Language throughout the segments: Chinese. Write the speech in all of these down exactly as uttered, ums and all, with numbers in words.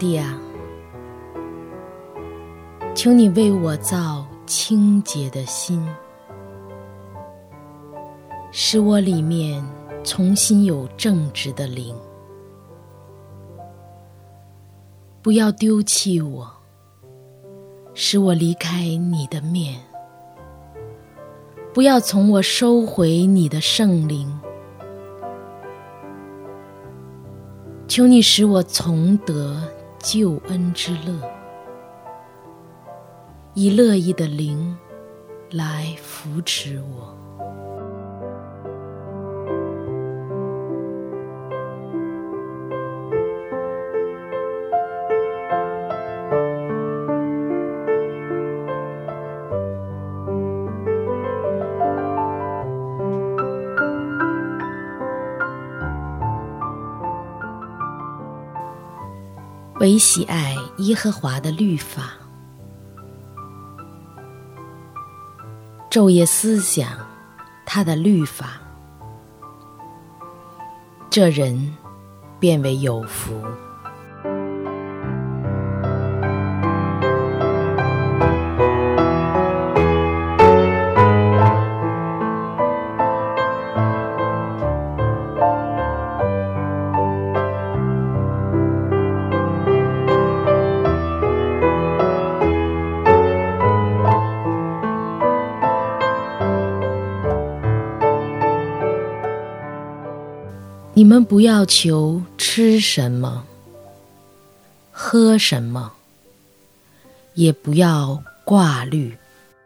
帝啊，求你为我造清洁的心，使我里面重新有正直的灵。不要丢弃我，使我离开你的面。不要从我收回你的圣灵。求你使我重得救恩之乐，以乐意的灵来扶持我。唯喜爱耶和华的律法，昼夜思想他的律法，这人便为有福。你们不要求吃什么，喝什么，也不要挂虑。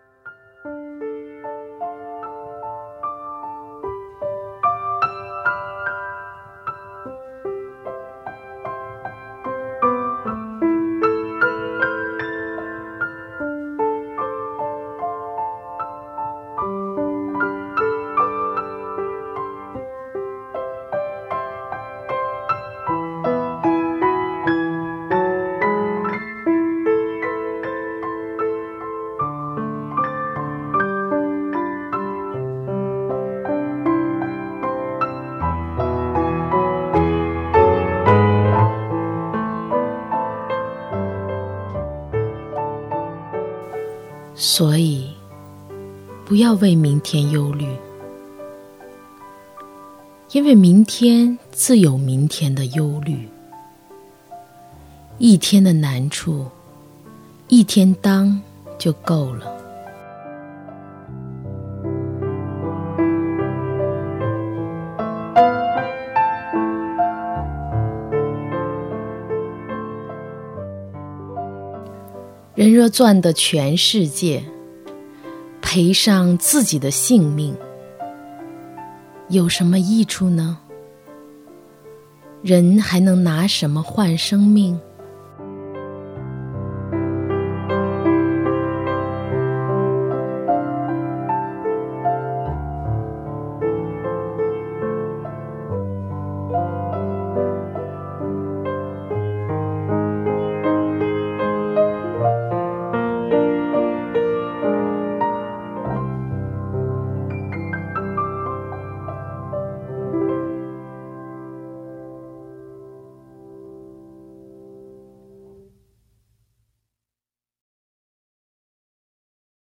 所以，不要为明天忧虑，因为明天自有明天的忧虑。一天的难处，一天当就够了。人若赚得全世界，赔上自己的性命，有什么益处呢？人还能拿什么换生命？